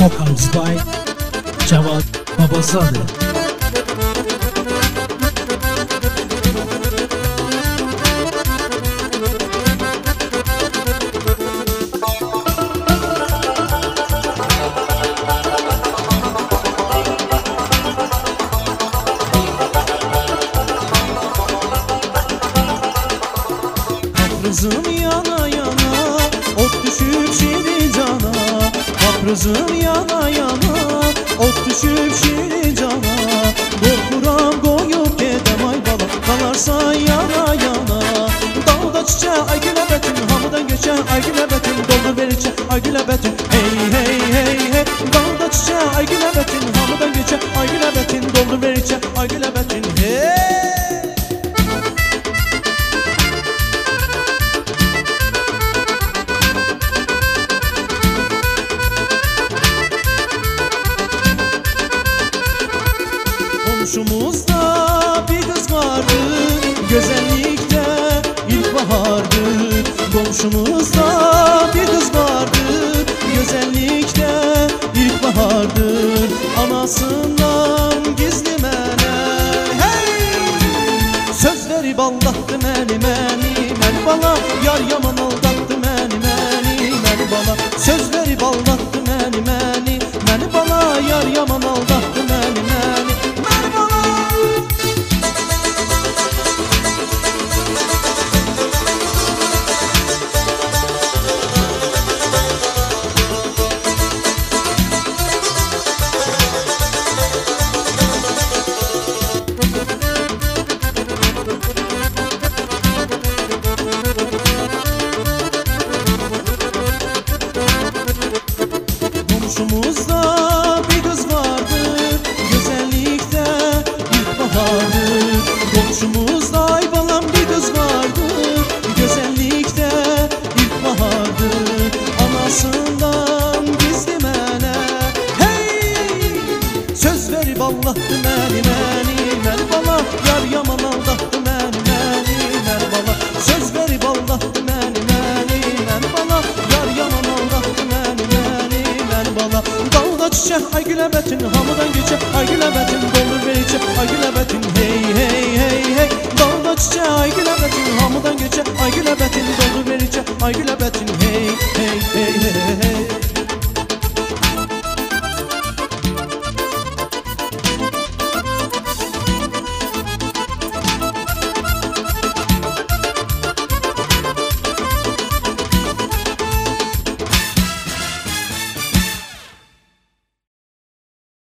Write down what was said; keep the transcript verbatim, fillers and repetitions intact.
Vocals by Javad Babazade. Kaprızım yana yana, ot düşüp şirin cana. Kaprızım yana yana, ot düşüp şirin cana. Korkuram koyup gedem ay bala, kalarsa yana yana. Dağda çiçeği ay gülebetin, hamıdan geçen ay gülebetin. Doldur veriçe ay gülebetin, hey hey hey hey. Dağda çiçeği ay gülebetin, hamıdan geçen ay gülebetin. Doldur veriçe ay gülebetin, hey. Komşumuzda bir kız vardı, güzellikte ilkbahardı. Komşumuzda bir kız vardı, güzellikte ilkbahardı. Anasından gizli mene, hey! Söz verip aldattı meni, meni, meni bana. Yar yaman aldattı meni, meni, meni bana. Söz verip aldattı meni, meni, meni bana. Yar yaman aldattı meni, meni. Komşumuzda bir kız vardı, güzellikte ilkbahardı. Komşumuzda ay balam bir kız vardı, güzellikte ilkbahardı. Anasından gizli mene, hey! Söz verip aldattı meni, meni, meni bana. Yar yaman aldattı meni, meni, meni bana. Söz verip aldattı meni, meni, meni bana. Yar yaman aldattı meni, meni, meni bana. Dağda çiçek ay gülebetin, hamıdan geçe ay gülebetin. Doldur veriçe ay gülebetin, hey hey hey hey. Dağda çiçek ay gülebetin, hamıdan geçe ay gülebetin. Doldur veriçe ay gülebetin, hey hey hey hey.